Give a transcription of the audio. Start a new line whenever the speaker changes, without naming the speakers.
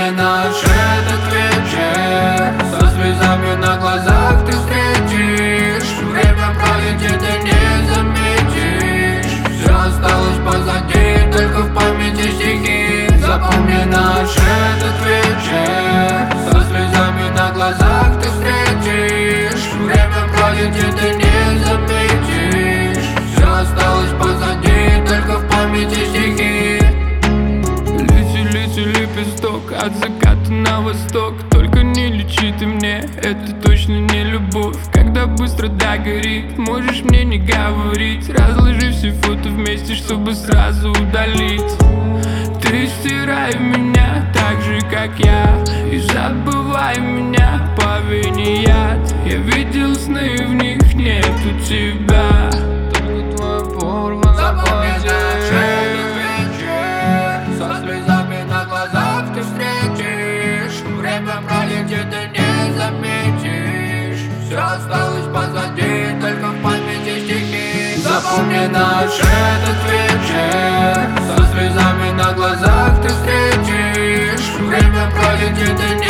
Запомни наш этот вечер, со слезами на глазах ты встретишь. Время пролетит и не заметишь. Все осталось позади, только в памяти стихи. Запомни наш этот вечер, со слезами на глазах ты встретишь. Время пролетит и не заметишь. Все осталось позади, только в памяти стихи.
Лепесток от заката на восток. Только не лечи ты мне, это точно не любовь. Когда быстро догорит, можешь мне не говорить. Разложи все фото вместе, чтобы сразу удалить. Ты стирай меня так же, как я, и забывай меня по вине яд. Я видел сны, в них нету тебя, только твоя форма заплатит.
Пролетит и не заметишь. Все осталось позади, только в памяти стихи. Запомни наш этот вечер, со слезами на глазах ты встретишь. Время пролетит и не